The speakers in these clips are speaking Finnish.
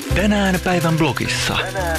Tänään päivän blogissa.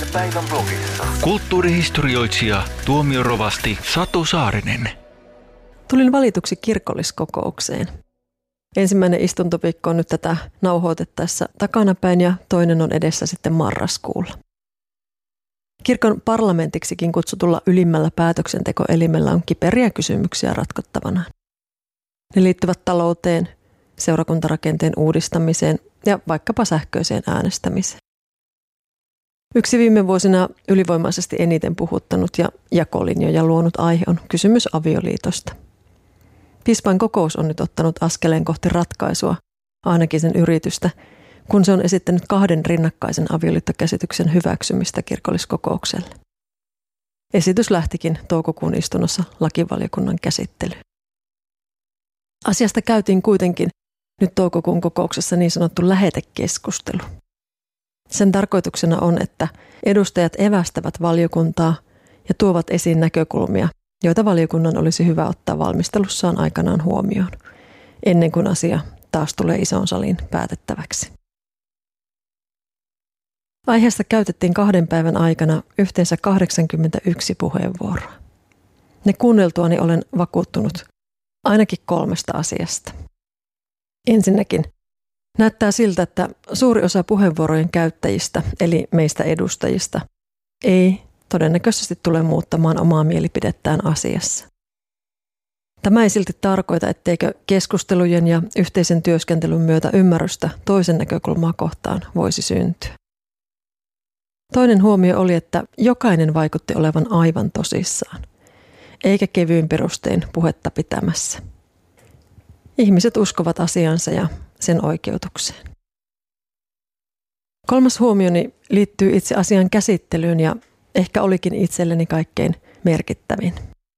Kulttuurihistorioitsija, tuomiorovasti Satu Saarinen. Tulin valituksi kirkolliskokoukseen. Ensimmäinen istuntoviikko on nyt tätä nauhoitettaessa takanapäin ja toinen on edessä sitten marraskuulla. Kirkon parlamentiksikin kutsutulla ylimmällä päätöksentekoelimellä on kiperiä kysymyksiä ratkottavana. Ne liittyvät talouteen, seurakuntarakenteen uudistamiseen ja vaikkapa sähköiseen äänestämiseen. Yksi viime vuosina ylivoimaisesti eniten puhuttanut ja jakolinjoja luonut aihe on kysymys avioliitosta. Piispain kokous on nyt ottanut askeleen kohti ratkaisua, ainakin sen yritystä, kun se on esittänyt 2 rinnakkaisen avioliittokäsityksen hyväksymistä kirkolliskokoukselle. Esitys lähtikin toukokuun istunnossa lakivaliokunnan käsittelyyn. Asiasta käytiin kuitenkin nyt toukokuun kokouksessa niin sanottu lähetekeskustelu. Sen tarkoituksena on, että edustajat evästävät valiokuntaa ja tuovat esiin näkökulmia, joita valiokunnan olisi hyvä ottaa valmistelussaan aikanaan huomioon, ennen kuin asia taas tulee isoon saliin päätettäväksi. Aiheesta käytettiin 2 päivän aikana yhteensä 81 puheenvuoroa. Ne kuunneltuani olen vakuuttunut ainakin 3 asiasta. Ensinnäkin näyttää siltä, että suuri osa puheenvuorojen käyttäjistä, eli meistä edustajista, ei todennäköisesti tule muuttamaan omaa mielipidettään asiassa. Tämä ei silti tarkoita, etteikö keskustelujen ja yhteisen työskentelyn myötä ymmärrystä toisen näkökulmaa kohtaan voisi syntyä. Toinen huomio oli, että jokainen vaikutti olevan aivan tosissaan, eikä kevyin perustein puhetta pitämässä. Ihmiset uskovat asiansa ja sen oikeutukseen. 3. huomioni liittyy itse asian käsittelyyn ja ehkä olikin itselleni kaikkein merkittävin.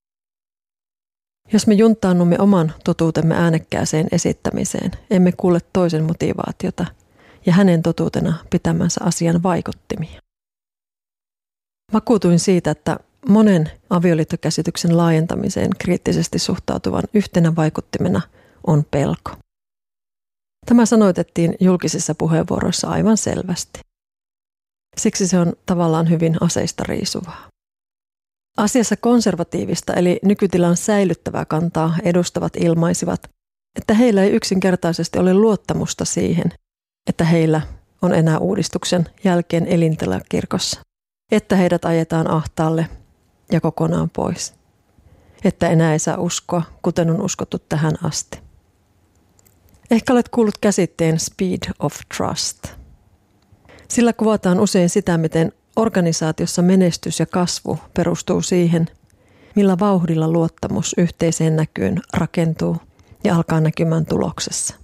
Jos me juntaannumme oman totuutemme äänekkääseen esittämiseen, emme kuule toisen motivaatiota ja hänen totuutena pitämänsä asian vaikuttimia. Vakuutuin siitä, että monen avioliittokäsityksen laajentamiseen kriittisesti suhtautuvan yhtenä vaikuttimena on pelko. Tämä sanoitettiin julkisissa puheenvuoroissa aivan selvästi. Siksi se on tavallaan hyvin aseista riisuvaa. Asiassa konservatiivista eli nykytilan säilyttävää kantaa edustavat ilmaisivat, että heillä ei yksinkertaisesti ole luottamusta siihen, että heillä on enää uudistuksen jälkeen elintila kirkossa, että heidät ajetaan ahtaalle ja kokonaan pois, että enää ei saa uskoa, kuten on uskottu tähän asti. Ehkä olet kuullut käsitteen speed of trust. Sillä kuvataan usein sitä, miten organisaatiossa menestys ja kasvu perustuu siihen, millä vauhdilla luottamus yhteiseen näkyyn rakentuu ja alkaa näkymään tuloksessa.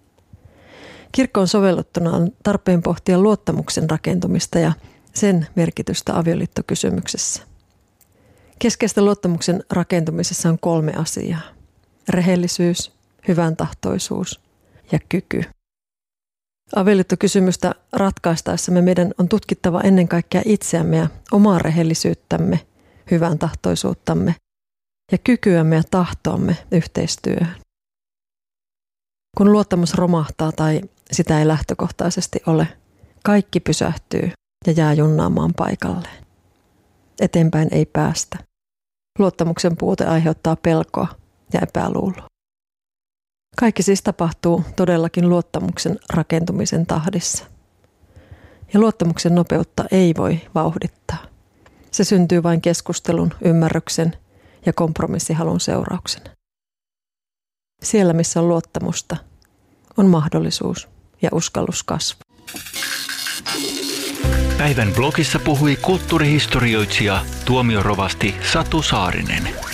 Kirkkoon sovelluttuna on tarpeen pohtia luottamuksen rakentumista ja sen merkitystä avioliittokysymyksessä. Keskeistä luottamuksen rakentumisessa on 3 asiaa: rehellisyys, hyväntahtoisuus ja kyky. Avioliittokysymystä ratkaistaessamme meidän on tutkittava ennen kaikkea itseämme ja omaa rehellisyyttämme, hyväntahtoisuuttamme ja kykyämme ja tahtoamme yhteistyöhön. Kun luottamus romahtaa tai sitä ei lähtökohtaisesti ole, kaikki pysähtyy ja jää junnaamaan paikalleen. Eteenpäin ei päästä. Luottamuksen puute aiheuttaa pelkoa ja epäluuloa. Kaikki siis tapahtuu todellakin luottamuksen rakentumisen tahdissa. Ja luottamuksen nopeutta ei voi vauhdittaa. Se syntyy vain keskustelun, ymmärryksen ja kompromissihalun seurauksena. Siellä, missä on luottamusta, on mahdollisuus ja uskallus kasvaa. Päivän blogissa puhui kulttuurihistorioitsija, tuomiorovasti Satu Saarinen.